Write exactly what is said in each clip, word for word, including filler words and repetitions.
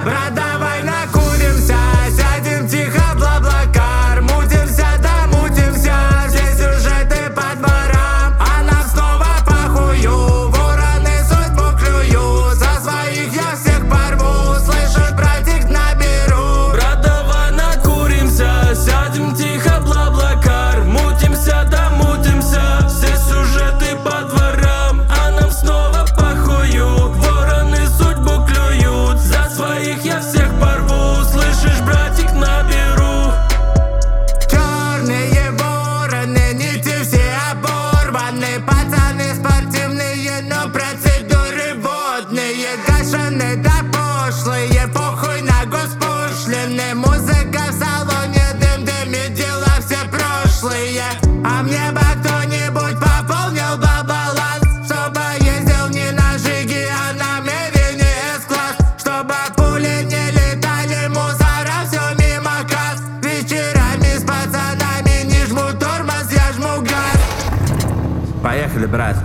Брат, давай накуримся, сядем тихо в Блаблакар, мутимся, да мутимся, все сюжеты по дворам, а нам снова похую, вороны судьбу клюют, за своих я всех порву, слышишь, братик, наберу. Брат, давай накуримся, сядем тихо в Блаблакар, мутимся, да мутимся, все сюжеты по дворам, а нам снова похую, вороны судьбу клюют, за своих я всех порву, слышишь, братик, наберу. Черные вороны, нити все оборваны, пацаны спортивные, но процедуры водные, гашены да пошлые, похуй на госпошлины, музыка в салоне, дым дымит, дела все прошлые, а мне бы кто-нибудь пополнил бы баланс, чтобы ездил не на Жиге, а на Мевине С-класс, чтобы пули не летали, мусора все мимо касс, вечерами с пацанами не жму тормоз, я жму газ. Поехали, брат.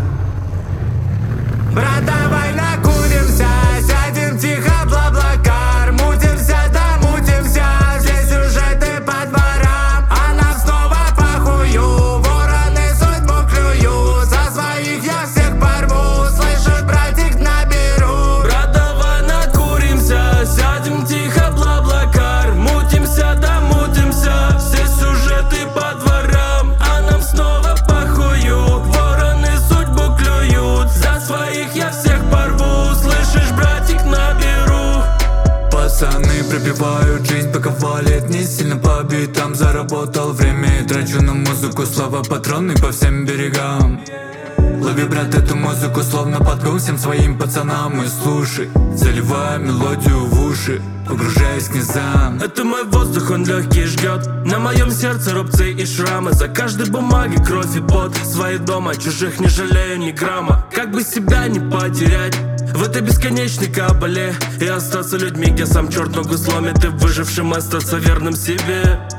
Брат, давай накуримся, сядем тихо в Блаблакар, мутимся, да мутимся, все сюжеты по дворам, а нам снова похую, вороны судьбу клюют, за своих я всех порву, слышишь, братик, наберу. Брат, давай накуримся, сядем тихо в Блаблакар, мутимся, да мутимся, все сюжеты по дворам, а нам снова похую, вороны судьбу клюют, за своих я всех порву, слышишь, братик, наберу. Пацаны пробивают жизнь, пока валит не сильно по битам, заработал время и трачу на музыку, слова патроны по всем берегам. Лови, брат, эту музыку словно подгон всем своим пацанам и слушай, заливая мелодию в уши, погружаясь к низам. Это мой воздух, он легкий жгет, на моем сердце рубцы и шрамы, за каждой бумаги кровь и пот, свои дома, чужих не жалею ни грамма, как бы себя не потерять в этой бесконечной кабале и остаться людьми, где сам черт ногу сломит, и выжившим остаться верным себе.